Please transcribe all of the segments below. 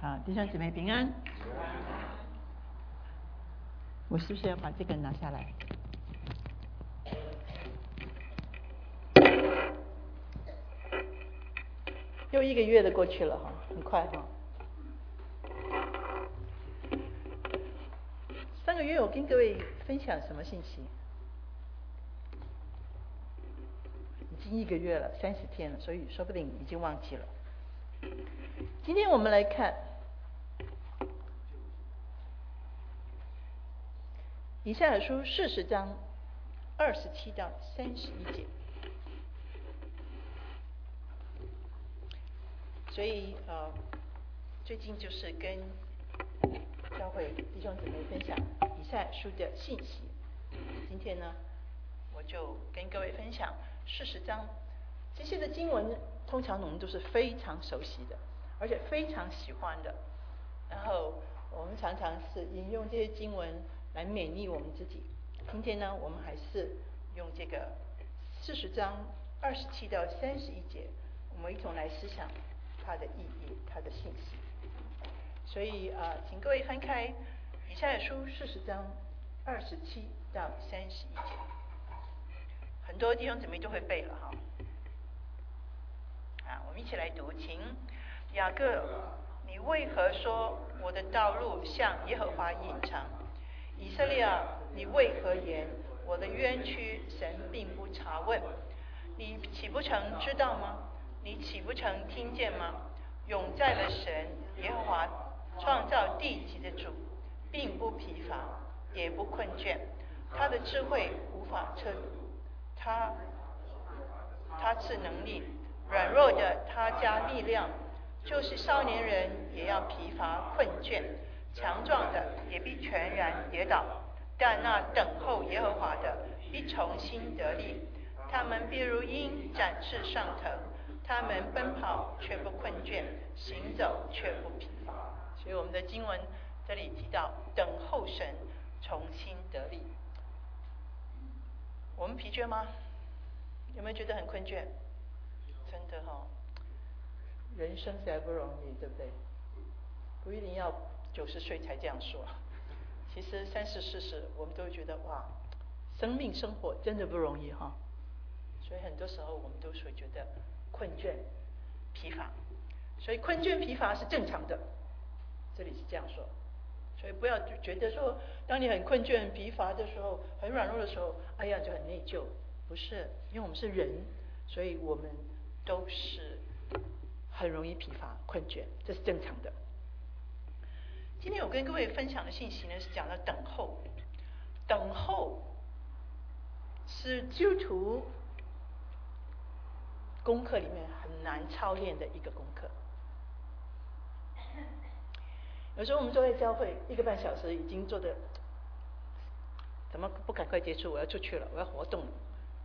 好，弟兄姊妹平安。我是不是要把这个拿下来？又1个月的过去了哈，很快哈。上个月我跟各位分享什么信息？已经1个月了，30天了，所以说不定已经忘记了。今天我们来看以赛亚书40章27到31节。所以最近就是跟教会弟兄姊妹分享以赛亚书的信息。今天呢，我就跟各位分享40章。这些的经文通常我们都是非常熟悉的，而且非常喜欢的。然后我们常常是引用这些经文来勉励我们自己。今天呢，我们还是用这个40章27到31节，我们一同来思想它的意义，它的信息。所以请各位翻开以赛亚书40章27到31节，很多弟兄姊妹都会背了哈。我们一起来读，请雅各，你为何说我的道路向耶和华隐藏？以色列啊，你为何言我的冤屈神并不查问？你岂不曾知道吗？你岂不曾听见吗？永在的神耶和华，创造地极的主，并不疲乏，也不困倦。他的智慧无法测度，他赐能力，软弱的他加力量。就是少年人也要疲乏困倦，强壮的也必全然跌倒。但那等候耶和华的必重新得力，他们必如鹰展翅上腾，他们奔跑却不困倦，行走却不疲乏。所以我们的经文这里提到等候神重新得力。我们疲倦吗？有没有觉得很困倦？真的人生实在不容易，对不对？不一定要90岁才这样说，其实30、40我们都会觉得哇，生命生活真的不容易哈。所以很多时候我们都会觉得困倦、疲乏，所以困倦、疲乏是正常的，这里是这样说。所以不要觉得说，当你很困倦、很疲乏的时候，很软弱的时候，哎呀就很内疚。不是，因为我们是人，所以我们都是很容易疲乏、困倦，这是正常的。今天我跟各位分享的信息呢，是讲到等候。等候是基督徒功课里面很难操练的一个功课。有时候我们坐在教会1个半小时，已经坐的怎么不赶快结束？我要出去了，我要活动了。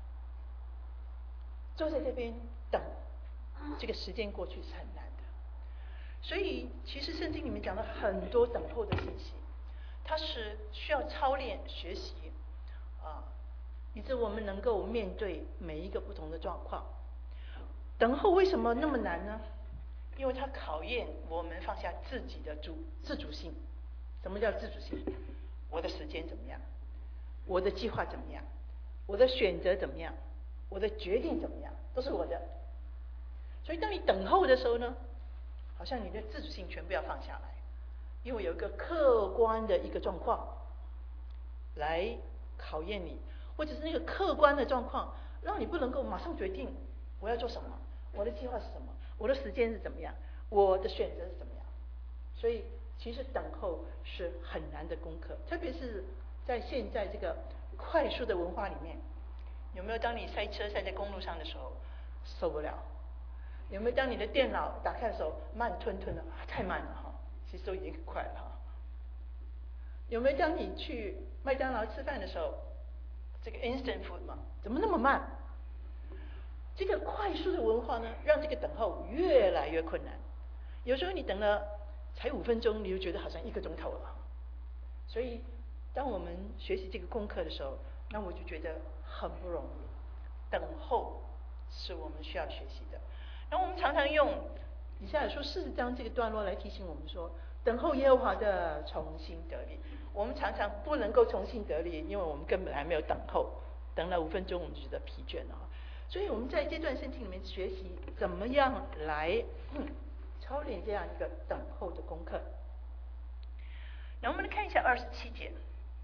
坐在这边等，这个时间过去是很难的。所以其实圣经里面讲了很多等候的信息，它是需要操练学习以致我们能够面对每一个不同的状况。等候为什么那么难呢？因为它考验我们放下自己的自主性。什么叫自主性？我的时间怎么样？我的计划怎么样？我的选择怎么样？我的决定怎么样？都是我的。所以当你等候的时候呢，好像你的自主性全部要放下来，因为有一个客观的一个状况来考验你，或者是那个客观的状况让你不能够马上决定我要做什么，我的计划是什么，我的时间是怎么样，我的选择是怎么样。所以其实等候是很难的功课，特别是在现在这个快速的文化里面。有没有当你塞车塞在公路上的时候受不了？有没有当你的电脑打开的时候慢吞吞的，太慢了哈，其实都已经很快了哈。有没有当你去麦当劳吃饭的时候，这个 instant food 嘛，怎么那么慢？这个快速的文化呢，让这个等候越来越困难。有时候你等了才5分钟，你就觉得好像1个钟头了。所以当我们学习这个功课的时候，那我就觉得很不容易。等候是我们需要学习的。那我们常常用以赛亚书40章这个段落来提醒我们说，等候耶和华的重新得力。我们常常不能够重新得力，因为我们根本还没有等候，等了5分钟我们就觉得疲倦了。所以我们在这段圣经里面学习怎么样来操练这样一个等候的功课。那我们来看一下27节，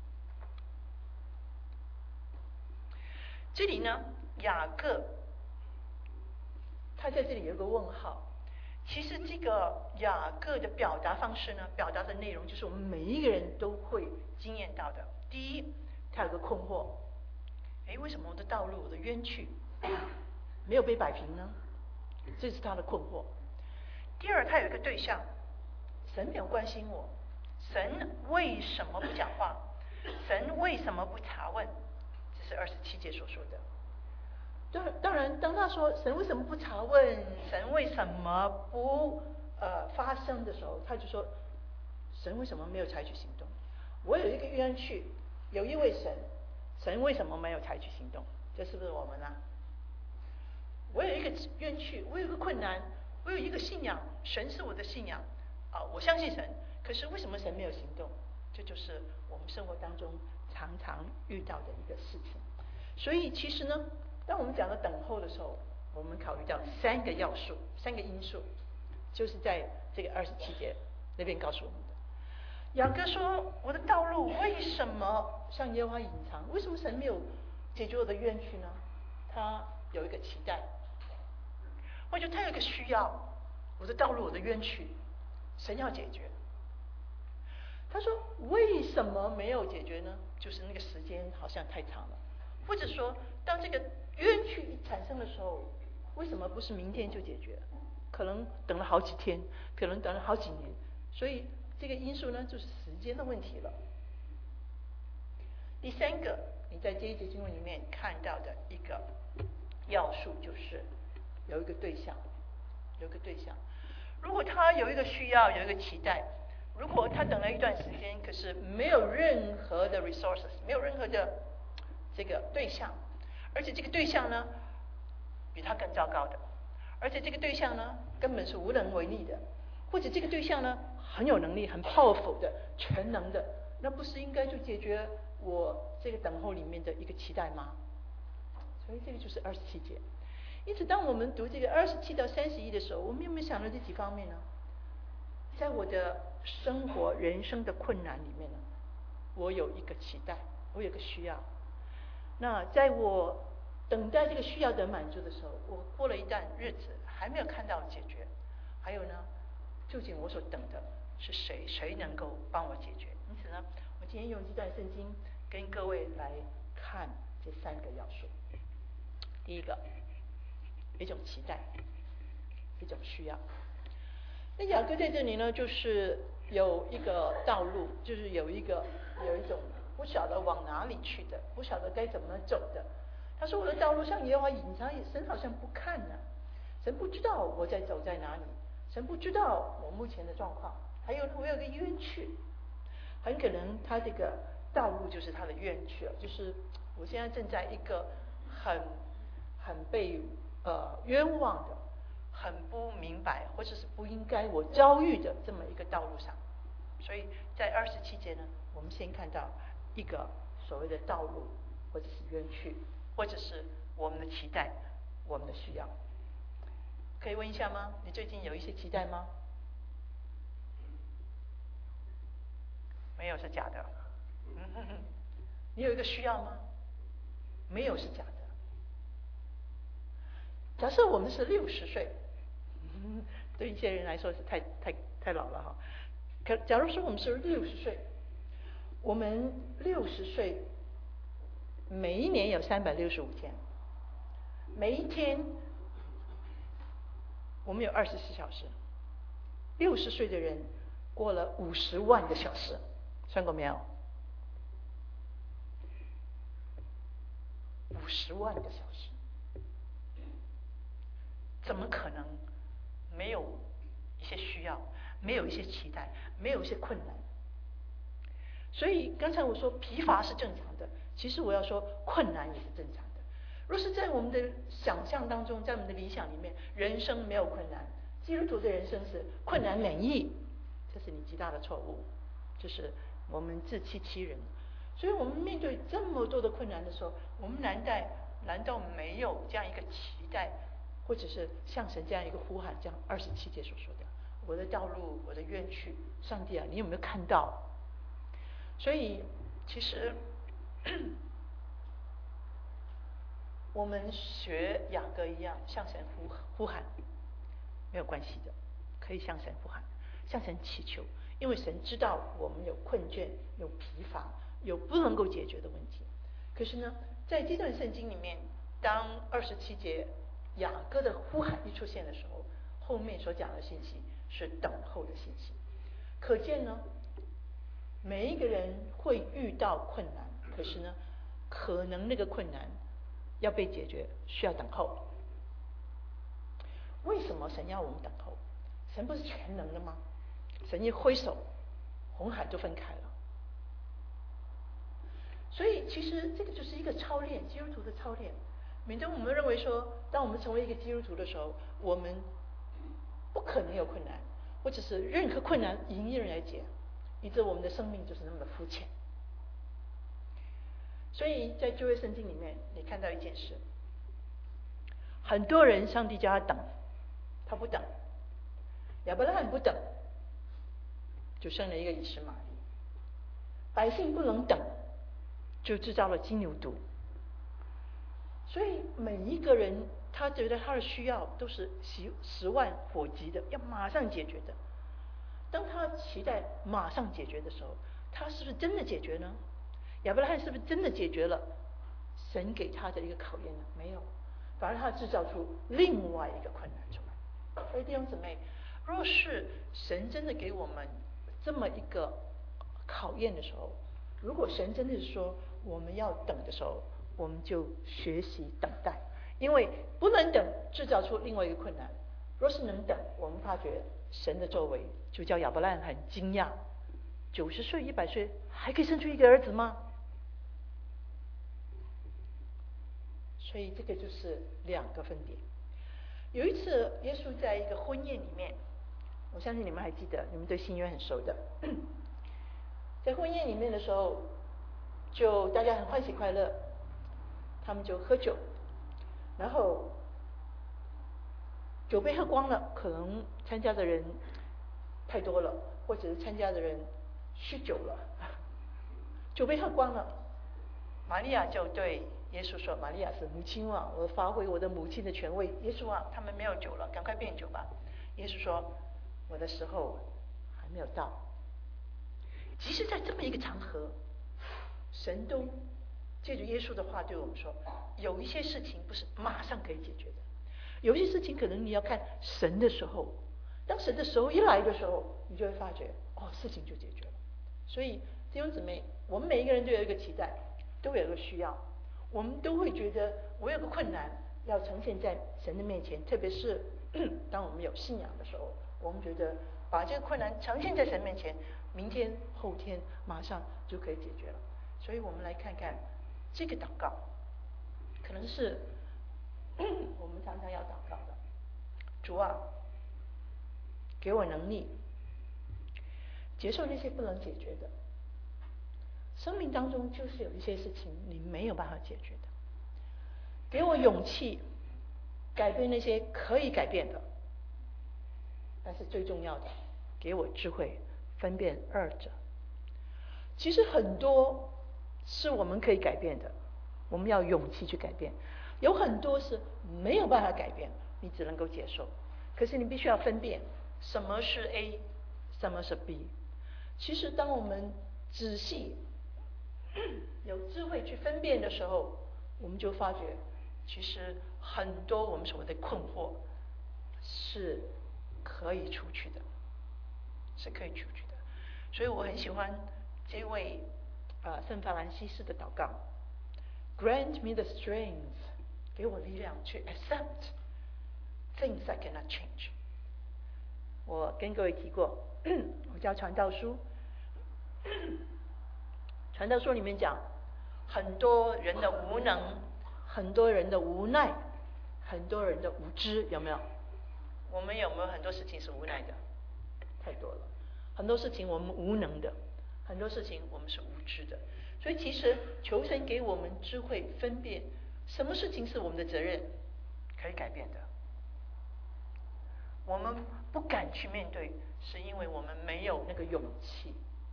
这里呢，雅各他在这里有个问号。其实这个雅各的表达方式呢，表达的内容就是我们每一个人都会经验到的。第一，他有个困惑，为什么我的道路、我的冤屈没有被摆平呢？这是他的困惑。第二，他有一个对象，神没有关心我，神为什么不讲话？神为什么不查问？这是27节所说的。当然，当他说神为什么不查问，神为什么不发生的时候，他就说神为什么没有采取行动？我有一个冤屈，有一位神，神为什么没有采取行动？这是不是我们呢？我有一个冤屈，我有一个困难，我有一个信仰，神是我的信仰我相信神，可是为什么神没有行动？这就是我们生活当中常常遇到的一个事情。所以其实呢，当我们讲到等候的时候，我们考虑到3个要素、3个因素，就是在这个27节那边告诉我们的。雅各说：“我的道路为什么向耶和华隐藏？为什么神没有解决我的冤屈呢？”他有一个期待，或者他有一个需要，我的道路、我的冤屈，神要解决。他说：“为什么没有解决呢？就是那个时间好像太长了，或者说，当这个冤屈一产生的时候，为什么不是明天就解决？可能等了好几天，可能等了好几年。所以这个因素呢，就是时间的问题了。第3个，你在这一节经文里面看到的一个要素，就是有一个对象，有一个对象。如果他有一个需要，有一个期待，如果他等了一段时间，可是没有任何的 resources， 没有任何的这个对象，而且这个对象呢比他更糟糕的，而且这个对象呢根本是无能为力的，或者这个对象呢很有能力、很 powerful 的、全能的，那不是应该就解决我这个等候里面的一个期待吗？所以这个就是27节。因此当我们读这个27到31的时候，我们有没有想到这几方面呢？在我的生活人生的困难里面呢，我有一个期待，我有一个需要。那在我等待这个需要得满足的时候，我过了一段日子还没有看到解决，还有呢，究竟我所等的是谁？谁能够帮我解决？因此呢，我今天用这段圣经跟各位来看这3个要素。第一个，一种期待，一种需要。那雅各在这里呢，就是有一个道路，就是有一种不晓得往哪里去的，不晓得该怎么走的。他说：“我的道路向耶和华隐藏，神好像不看呢，神不知道我在走在哪里，神不知道我目前的状况。还有我有个冤屈，很可能他这个道路就是他的冤屈，就是我现在正在一个很被冤枉的。”很不明白，或者是不应该我遭遇的这么一个道路上。所以在27节呢，我们先看到一个所谓的道路，或者是冤屈，或者是我们的期待，我们的需要。可以问一下吗？你最近有一些期待吗？没有是假的。你有一个需要吗？没有是假的。假设我们是60岁，对一些人来说是太老了哈。假如说我们是60岁，我们60岁，每一年有365天，每一天我们有24小时，60岁的人过了50万个小时，算过没有？50万个小时。怎么可能没有一些需要，没有一些期待，没有一些困难？所以刚才我说疲乏是正常的，其实我要说困难也是正常的。若是在我们的想象当中，在我们的理想里面，人生没有困难， 基督徒的人生是困难免疫，这是你极大的错误，就是我们自欺欺人。所以我们面对这么多的困难的时候，我们难道没有这样一个期待，或者是向神这样一个呼喊，像27节所说的，我的道路，我的愿去，上帝啊，你有没有看到？所以其实我们学雅各一样向神呼喊没有关系的，可以向神呼喊，向神祈求，因为神知道我们有困倦，有疲乏，有不能够解决的问题。可是呢，在这段圣经里面，当27节雅各的呼喊一出现的时候，后面所讲的信息是等候的信息。可见呢，每一个人会遇到困难，可是呢，可能那个困难要被解决，需要等候。为什么神要我们等候？神不是全能的吗？神一挥手，红海就分开了。所以其实这个就是一个操练，基督徒的操练。免得我们认为说，当我们成为一个基督徒的时候，我们不可能有困难，或者是任何困难迎刃而解，以致我们的生命就是那么的肤浅。所以在旧约圣经里面，你看到一件事，很多人上帝叫他等，他不等，亚伯拉罕不等，就生了一个以实玛利。百姓不能等，就制造了金牛犊。所以每一个人他觉得他的需要都是十万火急的，要马上解决的。当他期待马上解决的时候，他是不是真的解决呢？亚伯拉罕是不是真的解决了神给他的一个考验呢？没有，反而他制造出另外一个困难出来。所以弟兄姊妹，若是神真的给我们这么一个考验的时候，如果神真的是说我们要等的时候，我们就学习等待，因为不能等制造出另外一个困难。若是能等，我们发觉神的作为，就叫亚伯拉罕很惊讶，90岁100岁还可以生出一个儿子吗？所以这个就是两个分别。有一次耶稣在一个婚宴里面，我相信你们还记得，你们对新约很熟的，在婚宴里面的时候，就大家很欢喜快乐，他们就喝酒，然后酒杯喝光了，可能参加的人太多了，或者是参加的人酗酒了，酒杯喝光了，玛利亚就对耶稣说，玛利亚是母亲啊，我发挥我的母亲的权威。耶稣啊，他们没有酒了，赶快变酒吧。耶稣说，我的时候还没有到。即使在这么一个场合，神都借着耶稣的话对我们说，有一些事情不是马上可以解决的，有一些事情可能你要看神的时候，当神的时候一来的时候，你就会发觉事情就解决了。所以弟兄姊妹，我们每一个人都有一个期待，都有一个需要，我们都会觉得我有个困难要呈现在神的面前，特别是当我们有信仰的时候，我们觉得把这个困难呈现在神面前，明天后天马上就可以解决了。所以我们来看看这个祷告，可能是我们常常要祷告的。主啊，给我能力接受那些不能解决的。生命当中就是有一些事情你没有办法解决的，给我勇气改变那些可以改变的，但是最重要的，给我智慧分辨二者。其实很多是我们可以改变的，我们要勇气去改变；有很多是没有办法改变，你只能够接受。可是你必须要分辨什么是 A， 什么是 B。其实当我们仔细有智慧去分辨的时候，我们就发觉其实很多我们所谓的困惑是可以出去的，是可以出去的。所以我很喜欢这位圣法兰西斯的祷告， Grant me the strength， 给我力量去 accept things I cannot change。 我跟各位提过我教传道书，传道书里面讲很多人的无能，很多人的无奈，很多人的无知，有没有？ 我们有没有很多事情是无奈的？太多了，很多事情我们无能的，很多事情我们是无知的。所以其实求神给我们智慧，分辨什么事情是我们的责任，可以改变的。我们不敢去面对，是因为我们没有那个勇气。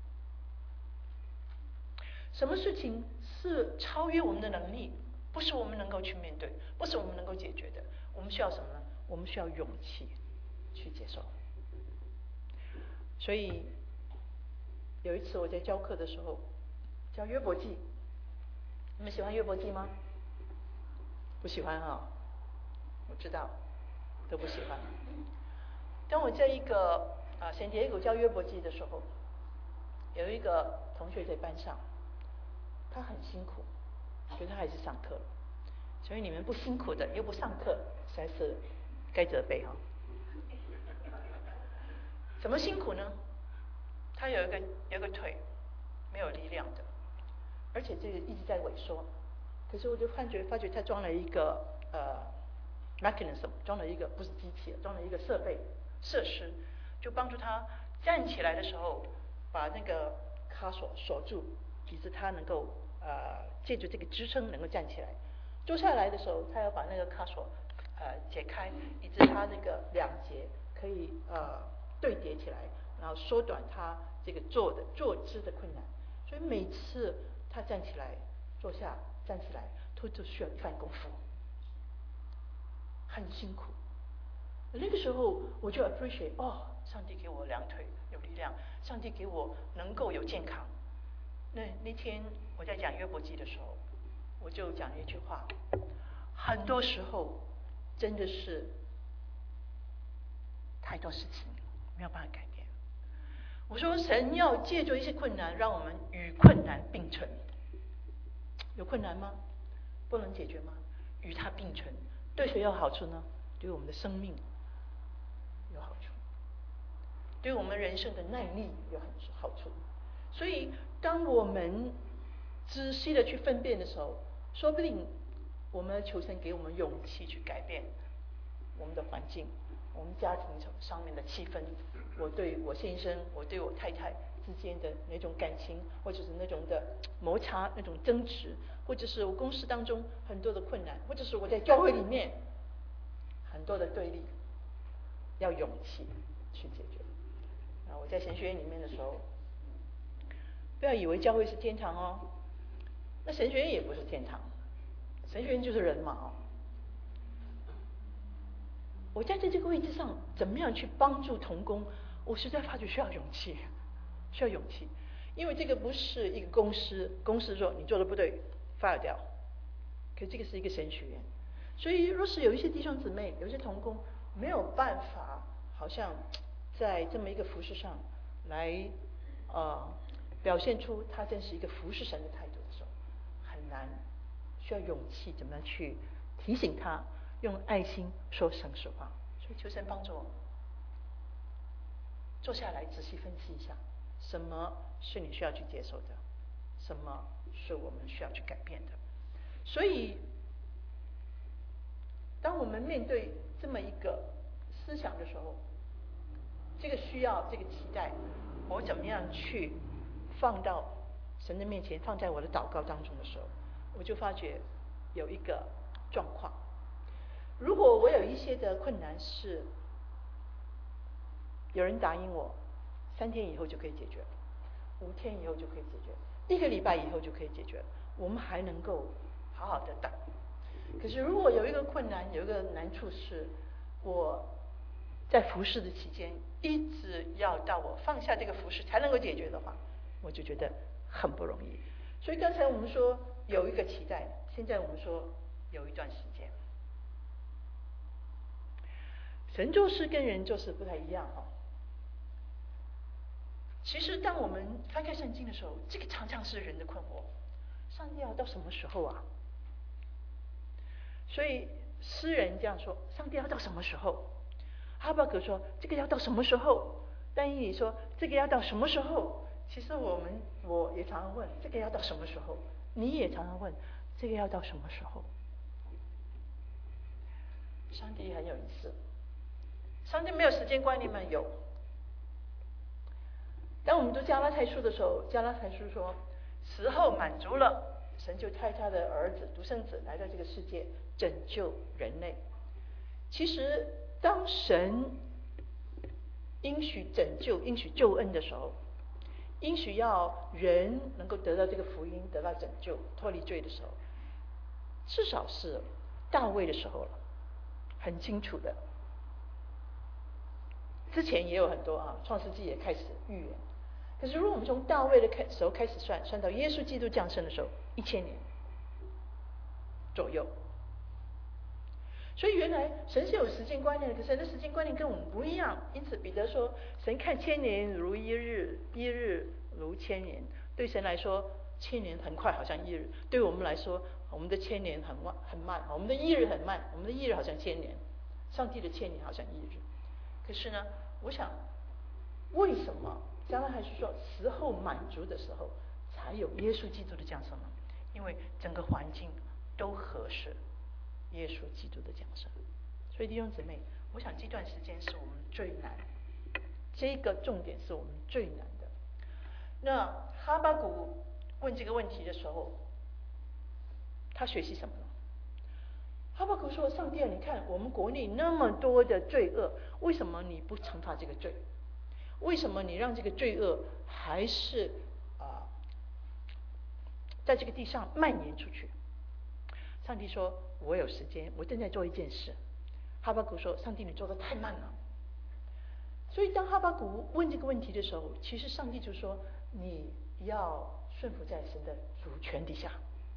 什么事情是超越我们的能力，不是我们能够去面对，不是我们能够解决的？我们需要什么呢？我们需要勇气去接受。所以有一次我在教课的时候，教约伯记，你们喜欢约伯记吗？不喜欢啊，我知道，都不喜欢。当我在一个圣地亚哥教约伯记的时候，有一个同学在班上，他很辛苦，可是他还是上课了。所以你们不辛苦的又不上课，实在是该责备哈。怎么辛苦呢？他有一个腿没有力量的，而且这个一直在萎缩。可是我就发觉他装了一个mechanism， 装了一个不是机器，装了一个设施，就帮助他站起来的时候，把那个卡锁住，以致他能够借助这个支撑能够站起来。坐下来的时候，他要把那个卡锁解开，以致他那个两节可以对叠起来，然后缩短他这个坐姿的困难。所以每次他站起来、坐下、站起来，都需要一番功夫，很辛苦。那个时候我就 appreciate， 上帝给我两腿有力量，上帝给我能够有健康。那天我在讲约伯记的时候，我就讲了一句话：很多时候真的是太多事情没有办法改变。我说神要借助一些困难，让我们与困难并存。有困难吗？不能解决吗？与它并存，对谁有好处呢？对我们的生命有好处，对我们人生的耐力有很好处。所以当我们仔细的去分辨的时候，说不定我们求神给我们勇气去改变我们的环境，我们家庭上面的气氛，我对我先生，我对我太太之间的那种感情，或者是那种的摩擦，那种争执，或者是我公司当中很多的困难，或者是我在教会里面很多的对立，要勇气去解决。我在神学院里面的时候，不要以为教会是天堂哦，那神学院也不是天堂，神学院就是人嘛。我站在这个位置上，怎么样去帮助同工？我实在发觉需要勇气，需要勇气，因为这个不是一个公司说你做的不对 fire 掉，可这个是一个神学院，所以若是有一些弟兄姊妹，有一些同工没有办法，好像在这么一个服事上来表现出他真是一个服事神的态度的时候，很难，需要勇气怎么去提醒他，用爱心说诚实话。所以求神帮助我，坐下来仔细分析一下，什么是你需要去接受的，什么是我们需要去改变的。所以当我们面对这么一个思想的时候，这个需要，这个期待，我怎么样去放到神的面前，放在我的祷告当中的时候，我就发觉有一个状况。如果我有一些的困难是有人答应我3天以后就可以解决，5天以后就可以解决，1个礼拜以后就可以解决，我们还能够好好的等。可是如果有一个困难，有一个难处是我在服侍的期间一直要到我放下这个服侍才能够解决的话，我就觉得很不容易。所以刚才我们说有一个期待，现在我们说有一段时间。神做事跟人做事不太一样哈。其实当我们翻开圣经的时候，这个常常是人的困惑，上帝要到什么时候啊？所以诗人这样说，上帝要到什么时候？哈巴谷说这个要到什么时候？但以理说这个要到什么时候？其实我也常常问，这个要到什么时候？你也常常问，这个要到什么时候？上帝很有意思， 上帝没有时间观，你们有。当我们读加拉太书的时候，加拉太书说时候满足了，神就派他的儿子独生子来到这个世界拯救人类。其实当神应许拯救、应许救恩的时候，应许要人能够得到这个福音，得到拯救，脱离罪的时候，至少是大卫的时候了，很清楚的。之前也有很多创世纪也开始预言。可是如果我们从大卫的时候开始算到耶稣基督降生的时候，1000年左右。所以原来神是有时间观念的，可是神的时间观念跟我们不一样。因此彼得说，神看1000年如一日，一日如1000年。对神来说，1000年很快，好像一日；对我们来说，我们的1000年很慢，我们的一日很慢，我们的一日好像1000年。上帝的1000年好像一日。可是呢，我想为什么加拉太书说时候满足的时候才有耶稣基督的降生呢？因为整个环境都合适耶稣基督的降生。所以弟兄姊妹，我想这段时间是我们最难，这个重点是我们最难的。那哈巴谷问这个问题的时候，他学习什么呢？哈巴谷说，上帝啊，你看我们国内那么多的罪恶，为什么你不惩罚这个罪？为什么你让这个罪恶还是在这个地上蔓延出去？上帝说，我有时间，我正在做一件事。哈巴谷说，上帝你做得太慢了。所以当哈巴谷问这个问题的时候，其实上帝就说，你要顺服在神的主权底下，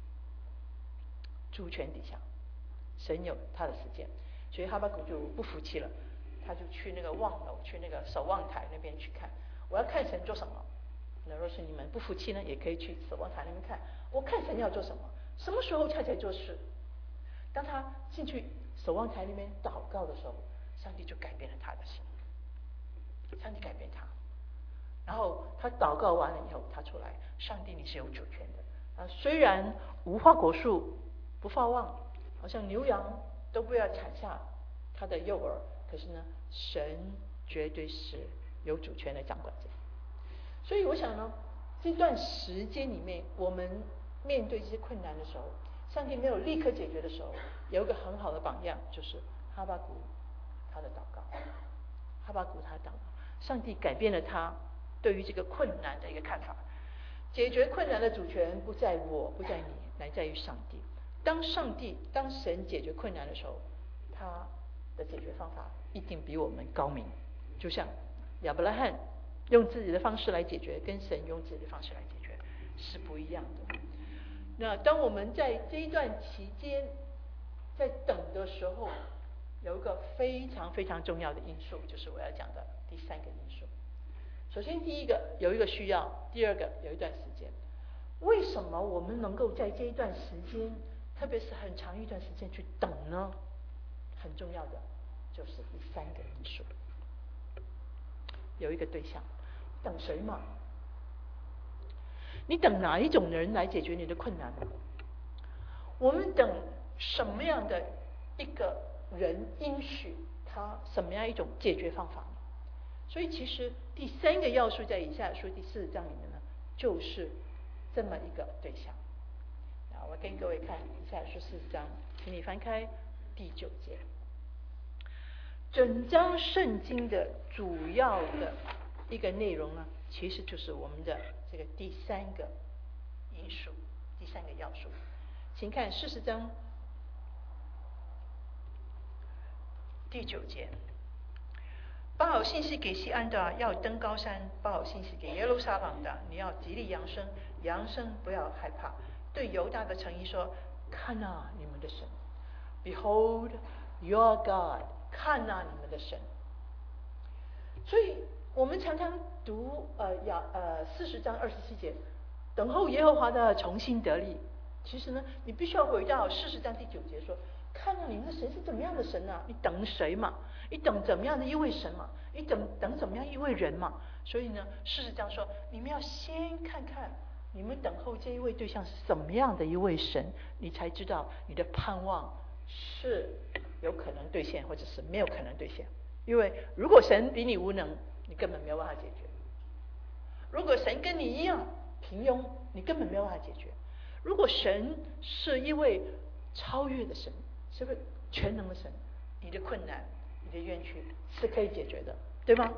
主权底下，神有他的时间。所以哈巴谷就不服气了，他就去那个望楼，去那个守望台那边去看，我要看神做什么。那若是你们不服气呢，也可以去守望台那边看，我看神要做什么，什么时候他才做事。当他进去守望台那边祷告的时候，上帝就改变了他的心，上帝改变他。然后他祷告完了以后，他出来，上帝你是有主权的。虽然无花果树不发旺，好像牛羊都不要产下他的幼儿，可是呢，神绝对是有主权的掌管者。所以我想呢，这段时间里面，我们面对这些困难的时候，上帝没有立刻解决的时候，有一个很好的榜样，就是哈巴谷他的祷告。哈巴谷他的祷告，上帝改变了他对于这个困难的一个看法。解决困难的主权不在我，不在你，乃在于上帝。当神解决困难的时候，他的解决方法一定比我们高明。就像亚伯拉罕用自己的方式来解决，跟神用自己的方式来解决是不一样的。那当我们在这一段期间在等的时候，有一个非常非常重要的因素，就是我要讲的第3个因素。首先第一个有一个需要，第二个有一段时间。为什么我们能够在这一段时间，特别是很长一段时间去等呢？很重要的就是第3个因素，有一个对象。等谁嘛？你等哪一种人来解决你的困难？我们等什么样的一个人应许他什么样一种解决方法？所以其实第3个要素在以赛亚书第40章里面呢，就是这么一个对象。我跟各位看以赛亚书40章，请你翻开第9节。整章圣经的主要的一个内容呢，其实就是我们的这个第3个因素，第3个要素。请看40章第9节。报好信息给西安的，要登高山；报好信息给耶路撒冷的，你要极力扬声，扬声不要害怕。对犹大的城邑说：看啊，你们的神 ，Behold your God， 看啊，你们的神。所以我们常常读40章27节，等候耶和华的重新得力。其实呢，你必须要回到40章第9节说，看到你们的神是怎么样的神啊？你等谁嘛？你等怎么样的一位神嘛？你等怎么样一位人嘛？所以呢，40章说，你们要先看看你们等候这一位对象是什么样的一位神，你才知道你的盼望是有可能兑现，或者是没有可能兑现。 因为如果神比你无能，你根本没有办法解决；如果神跟你一样平庸，你根本没有办法解决；如果神是一位超越的神，是个全能的神，你的困难、你的冤屈是可以解决的，对吗？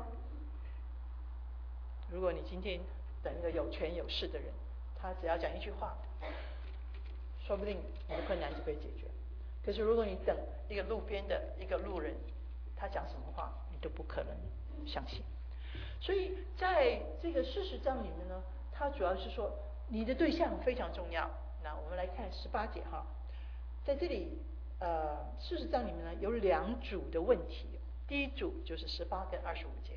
如果你今天等一个有权有势的人，他只要讲一句话，说不定你的困难就可以解决。可是如果你等一个路边的一个路人，他讲什么话，你都不可能相信。所以在这个40章里面呢，它主要是说你的对象非常重要。那我们来看18节哈，在这里40章里面呢有2组的问题，第一组就是18跟25节。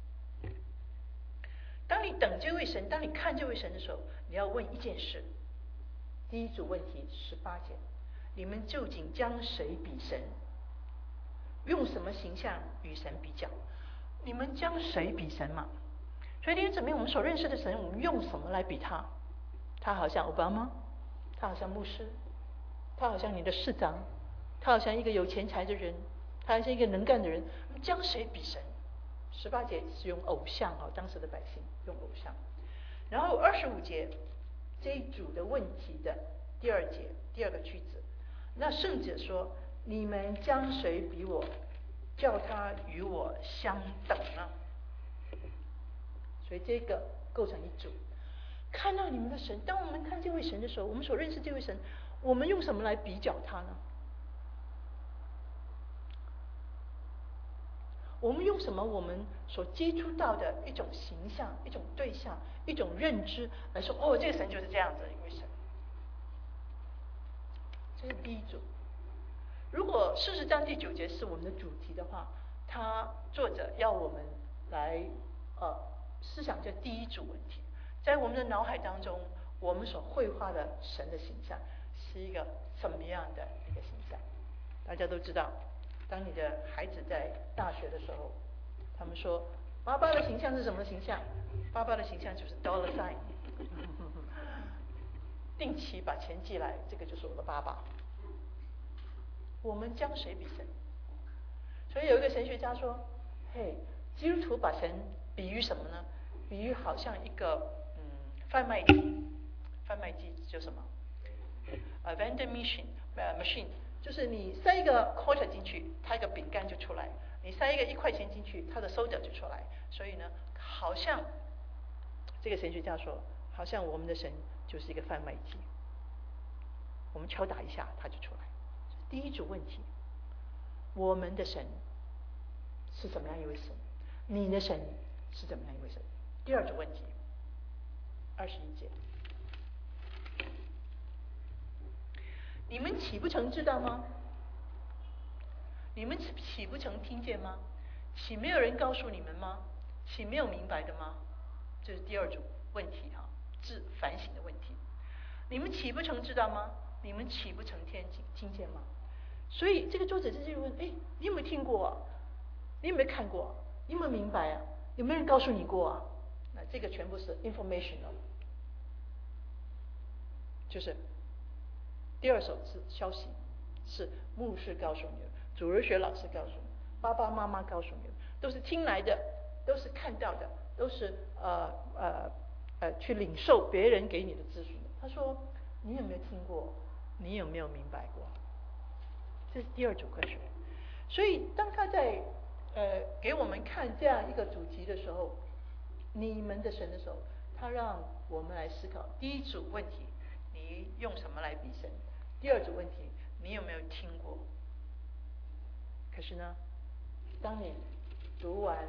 当你等这位神，当你看这位神的时候，你要问一件事。第一组问题18节，你们究竟将谁比神？用什么形象与神比较？你们将谁比神嘛？所以弟兄姊妹，我们所认识的神，我们用什么来比他？他好像奥巴马，他好像牧师，他好像你的市长，他好像一个有钱财的人，他好像一个能干的人。我们将谁比神？18节是用偶像当时的百姓用偶像。然后25节这一组的问题的第2节第2个句子，那圣者说：你们将谁比我，叫他与我相等呢？所以这个构成一组。看到你们的神，当我们看这位神的时候，我们所认识这位神，我们用什么来比较他呢？我们用什么我们所接触到的一种形象、一种对象、一种认知来说，哦，这个神就是这样子的一位神？这是第一组。如果40章第9节是我们的主题的话，他作者要我们来思想这第一组问题。在我们的脑海当中，我们所绘画的神的形象是一个什么样的一个形象？大家都知道，当你的孩子在大学的时候，他们说爸爸的形象是什么形象？爸爸的形象就是 dollar sign 定期把钱寄来，这个就是我的爸爸。我们将谁比神？所以有一个神学家说，嘿，基督徒把神比喻什么呢？比喻好像一个贩卖机。贩卖机就什么vending machine，就是你塞一个 quarter 进去，它一个饼干就出来；你塞一个1块钱进去，它的 soda 就出来。所以呢，好像这个神学家说，好像我们的神就是一个贩卖机，我们敲打一下，它就出来。第一组问题，我们的神是怎么样一位神？你的神是怎么样一位神？第2组问题，21节，你们岂不曾知道吗？你们岂不曾听见吗？岂没有人告诉你们吗？岂没有明白的吗？这是第2组问题自反省的问题。你们岂不曾知道吗？你们岂不曾听见吗？所以这个作者就问，你有没有听过啊？你有没有看过？你有没有明白啊？有没有人告诉你过啊？那这个全部是 informational， 就是第2手消息，是牧师告诉你的，主日学老师告诉你，爸爸妈妈告诉你的，都是听来的，都是看到的，都是去领受别人给你的资讯的。他说，你有没有听过？你有没有明白过？这是第2组课程。所以当他在给我们看这样一个主题的时候，你们的神的时候，他让我们来思考第1组问题，你用什么来比神？第2组问题，你有没有听过？可是呢，当你读完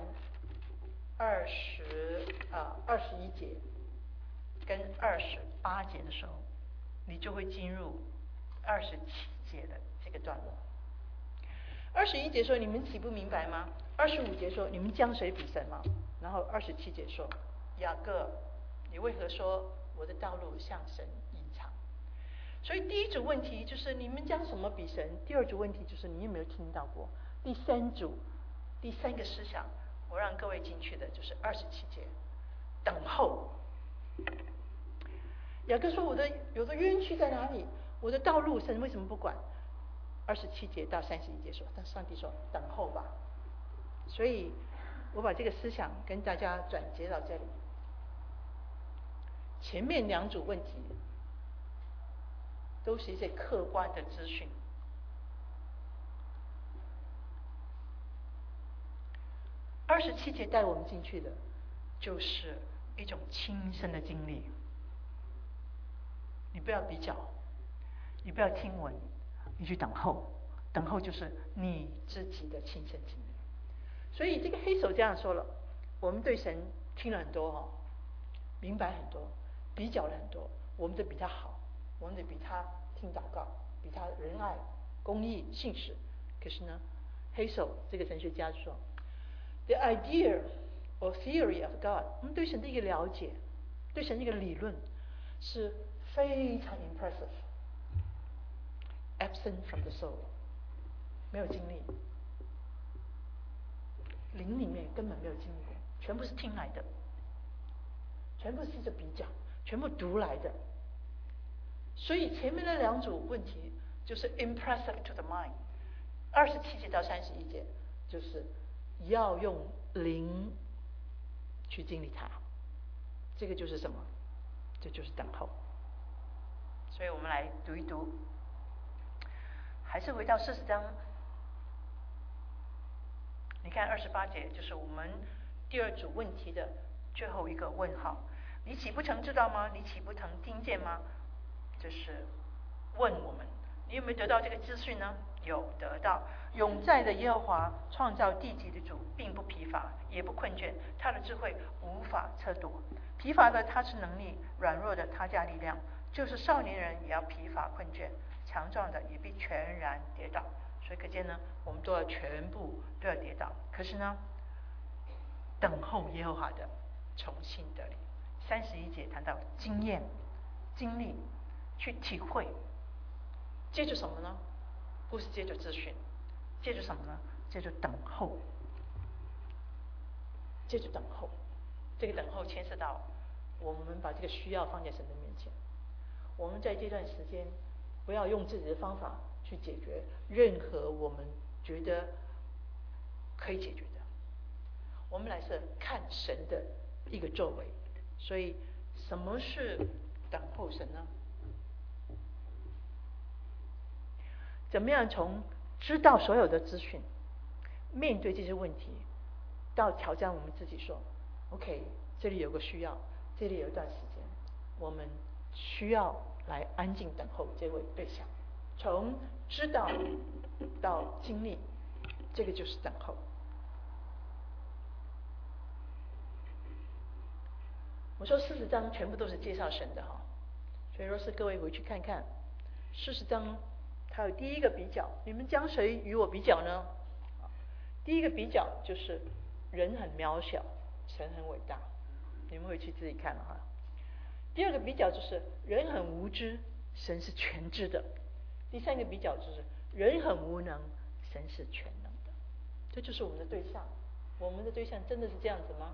21节跟28节的时候，你就会进入27节的这个段落。21节说，你们岂不明白吗？25节说，你们将谁比神吗？然后27节说，雅各，你为何说我的道路向神隐藏？所以第1组问题就是你们将什么比神？第2组问题就是你有没有听到过？第3组，第3个思想，我让各位进去的就是27节，等候。雅各说，我的冤屈在哪里？我的道路神为什么不管？27节到31节说，但上帝说等候吧。 所以我把这个思想跟大家转接到这里。前面2组问题都是一些客观的资讯，27节带我们进去的就是一种亲身的经历。你不要比较，你不要听闻，你去等候，等候就是你自己的亲身经历。所以这个黑手这样说了，我们对神听了很多明白很多，比较了很多，我们都比他好，我们得比他听祷告，比他仁爱、公义、信实。可是呢，黑手这个神学家说 ，the idea or theory of God， 我们对神的一个了解，对神的一个理论是非常 impressive。absent from the soul， 没有经历，灵里面根本没有经历过，全部是听来的，全部是这比较，全部读来的。所以前面的2组问题就是 impressive to the mind， 27节到31节就是要用灵去经历它，这个就是什么？这就是等候。所以我们来读一读，还是回到40章，你看28节就是我们第2组问题的最后一个问号。你岂不曾知道吗？你岂不曾听见吗？这是问我们，你有没有得到这个资讯呢？有得到。永在的耶和华创造地极的主并不疲乏也不困倦，他的智慧无法测度。疲乏的他是能力，软弱的他加力量。就是少年人也要疲乏困倦，强壮的也必全然跌倒。所以可见呢，我们都要全部都要跌倒。可是呢，等候耶和华的重新得力。31节谈到经验、经历，去体会。接着什么呢？不是接着资讯，接着什么呢？接着等候。接着等候，这个等候牵涉到我们把这个需要放在神的面前。我们在这段时间不要用自己的方法去解决任何我们觉得可以解决的，我们来是看神的一个作为。所以什么是等候神呢？怎么样从知道所有的资讯，面对这些问题，到挑战我们自己说 OK， 这里有个需要，这里有一段时间我们需要来安静等候这位对象。从知道到经历，这个就是等候。我说40章全部都是介绍神的所以若是各位回去看看40章，它有第一个比较，你们将谁与我比较呢？第一个比较就是人很渺小，神很伟大，你们回去自己看了第二个比较就是人很无知，神是全知的。第三个比较就是人很无能，神是全能的。这就是我们的对象。我们的对象真的是这样子吗？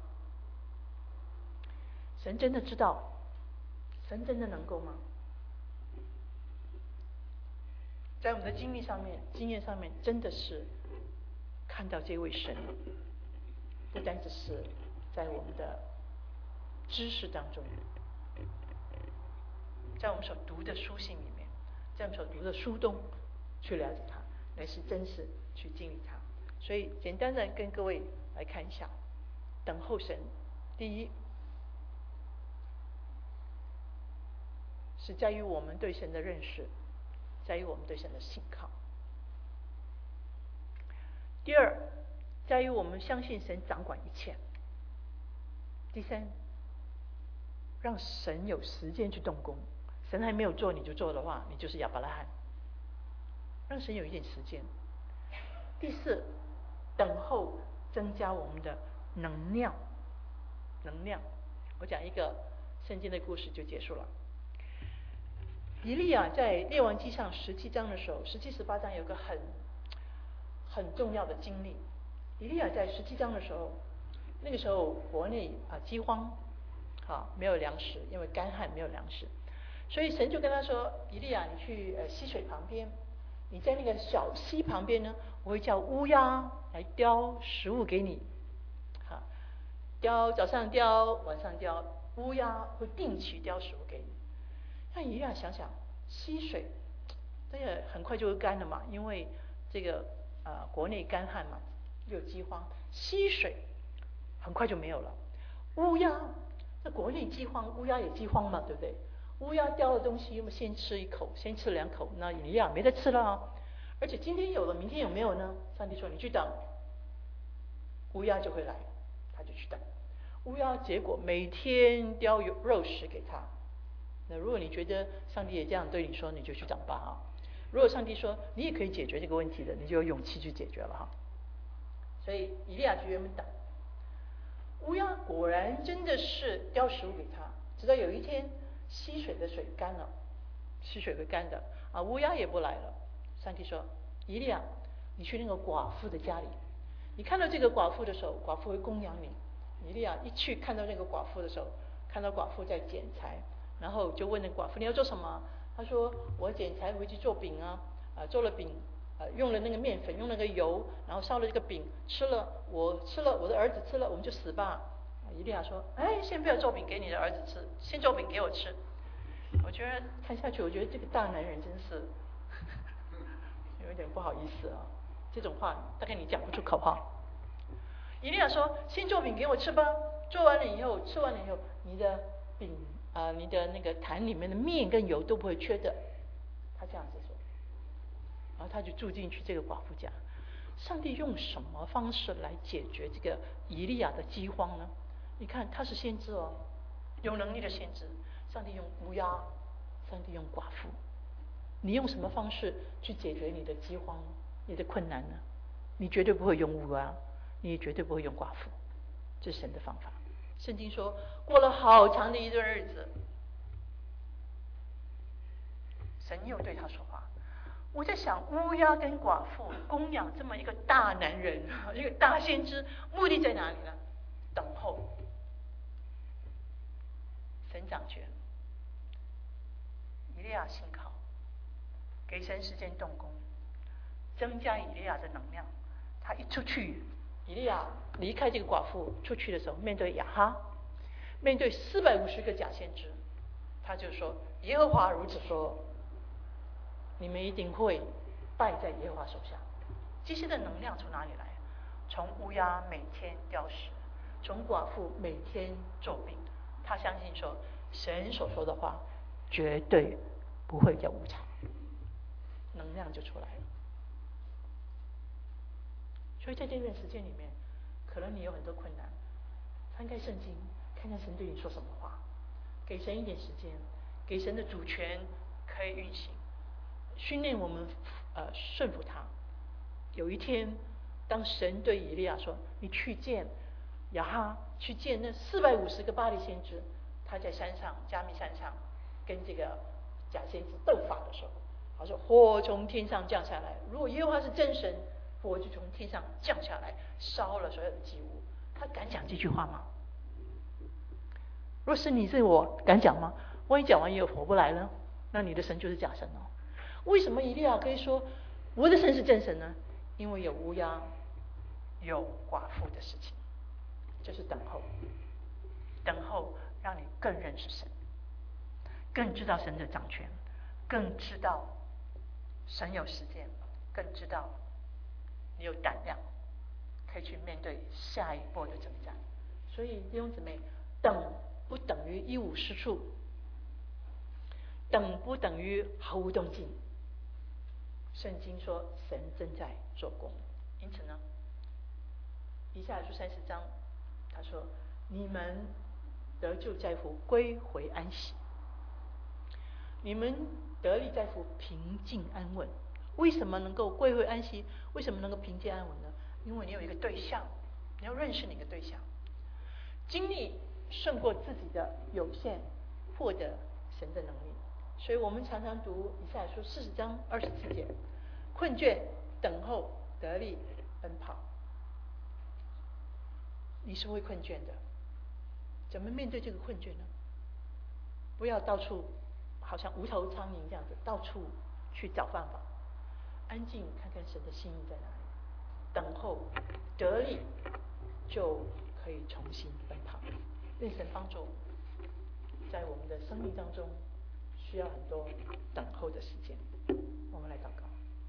神真的知道？神真的能够吗？在我们的经历上面、经验上面，真的是看到这位神，不单只是在我们的知识当中，在我们所读的书信里面，在我们所读的书中去了解它，乃是真实去经历它。所以简单的跟各位来看一下，等候神，第一是在于我们对神的认识，在于我们对神的信靠。第二，在于我们相信神掌管一切。第三，让神有时间去动工。神还没有做你就做的话，你就是亚伯拉罕。让神有一点时间。第四，等候增加我们的能量。能量，我讲一个圣经的故事就结束了。以利亚在列王记上17章的时候，17、18章有个很重要的经历。以利亚在17章的时候，那个时候国内饥荒，没有粮食，因为干旱没有粮食，所以神就跟他说：“以利亚，你去溪水旁边你在那个小溪旁边呢，我会叫乌鸦来叼食物给你。好，早上叼，晚上叼，乌鸦会定期叼食物给你。那以利亚想想，溪水这个很快就会干了嘛，因为这个国内干旱嘛，又有饥荒，溪水很快就没有了。乌鸦，那国内饥荒，乌鸦也饥荒嘛，对不对？乌鸦叼的东西，先吃一口，先吃2口，那以利亚没得吃了啊。而且今天有了，明天有没有呢？上帝说你去等，乌鸦就会来，他就去等。乌鸦结果每天叼肉食给他。那如果你觉得上帝也这样对你说，你就去等吧哈。如果上帝说你也可以解决这个问题的，你就有勇气去解决了哈。所以以利亚去原本等，乌鸦果然真的是叼食物给他，直到有一天溪水的水干了，溪水会干的啊，乌鸦也不来了。上帝说：“以利亚，你去那个寡妇的家里，你看到这个寡妇的时候，寡妇会供养你。”以利亚一去看到那个寡妇的时候，看到寡妇在捡柴，然后就问那寡妇：“你要做什么？”他说：“我捡柴回去做饼啊，做了饼，用了那个面粉，用那个油，然后烧了这个饼，吃了，我的儿子吃了，我们就死吧。”以利亚说：“哎，先不要做饼给你的儿子吃，先做饼给我吃。”我觉得看下去，我觉得这个大男人真是有一点不好意思啊，这种话大概你讲不出口哈。以利亚说：“先做饼给我吃吧，做完了以后，吃完了以后，你的饼你的那个坛里面的面跟油都不会缺的。”他这样子说，然后他就住进去这个寡妇家。上帝用什么方式来解决这个以利亚的饥荒呢？你看他是先知哦，有能力的先知。上帝用乌鸦，上帝用寡妇。你用什么方式去解决你的饥荒、你的困难呢？你绝对不会用乌鸦，你也绝对不会用寡妇，这是神的方法。圣经说，过了好长的一段日子，神又对他说话。我在想，乌鸦跟寡妇供养这么一个大男人，一个大先知，目的在哪里呢？等候。神掌权，以利亚信靠，给神时间动工，增加以利亚的能量。他一出去，以利亚离开这个寡妇出去的时候，面对亚哈，面对450个假先知，他就说：“耶和华如此说，你们一定会败在耶和华手下。”这些的能量从哪里来？从乌鸦每天叼食，从寡妇每天做饼。他相信说，神所说的话绝对不会叫无常，能量就出来了。所以在这段时间里面，可能你有很多困难，翻开圣经，看看神对你说什么话，给神一点时间，给神的主权可以运行，训练我们顺服他。有一天，当神对以利亚说：“你去见亚哈，去见那450个巴力先知，他在山上加密山上跟这个假先知斗法的时候，他说火从天上降下来，如果耶和华是真神，火就从天上降下来，烧了所有的祭物。”他敢讲这句话吗？若是你是我，敢讲吗？万一讲完也有火不来了，那你的神就是假神哦。为什么以利亚可以说我的神是真神呢？因为有乌鸦，有寡妇的事情，就是等候，等候让你更认识神，更知道神的掌权，更知道神有时间，更知道你有胆量，可以去面对下一波的征战。所以弟兄姊妹，等不等于一无是处，等不等于毫无动静。圣经说神正在做工，因此呢，以赛亚书30章他说：“你们得救在乎归回安息，你们得力在乎平静安稳。”为什么能够归回安息？为什么能够平静安稳呢？因为你有一个对象，你要认识你的对象，经历胜过自己的有限，获得神的能力。所以我们常常读以赛亚书40章24节：困倦、等候、得力、奔跑。你是会困倦的，怎么面对这个困倦呢？不要到处好像无头苍蝇这样子到处去找办法， 安静看看神的心意在哪里，等候得力，就可以重新奔跑。愿神帮助在我们的生命当中需要很多等候的时间。我们来祷告。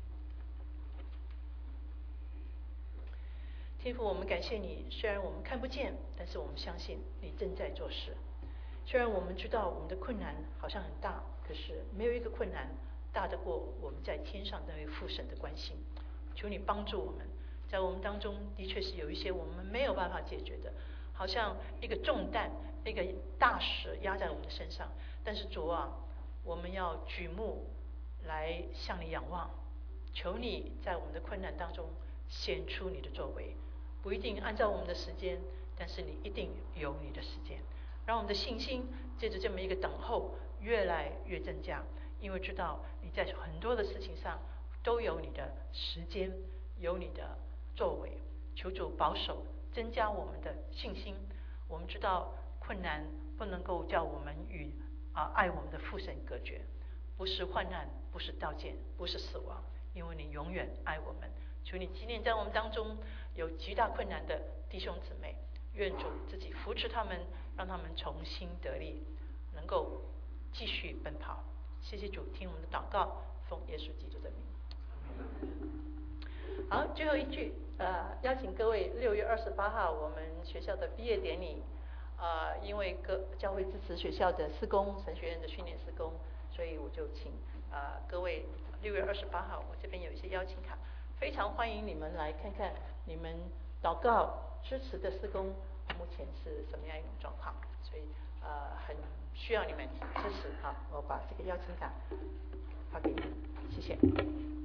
天父，我们感谢你，虽然我们看不见，但是我们相信你正在做事。虽然我们知道我们的困难好像很大，可是没有一个困难大得过我们在天上那位父神的关心。求你帮助我们，在我们当中的确是有一些我们没有办法解决的，好像一个重担，一个大石压在我们的身上。但是主啊，我们要举目来向你仰望，求你在我们的困难当中显出你的作为。不一定按照我们的时间，但是你一定有你的时间，让我们的信心借着这么一个等候越来越增加，因为知道你在很多的事情上都有你的时间，有你的作为。求主保守，增加我们的信心。我们知道困难不能够叫我们与爱我们的父神隔绝，不是患难，不是刀剑，不是死亡，因为你永远爱我们。求你纪念在我们当中有极大困难的弟兄姊妹，愿主自己扶持他们，让他们重新得力，能够继续奔跑。谢谢主，听我们的祷告，奉耶稣基督的名。好，最后一句，邀请各位6月28号我们学校的毕业典礼，因为教会支持学校的事工，神学院的训练事工，所以我就请各位6月28号，我这边有一些邀请卡。非常欢迎你们来看看你们祷告支持的事工目前是什么样一种状况，所以很需要你们支持。好，我把这个邀请卡发给你们，谢谢。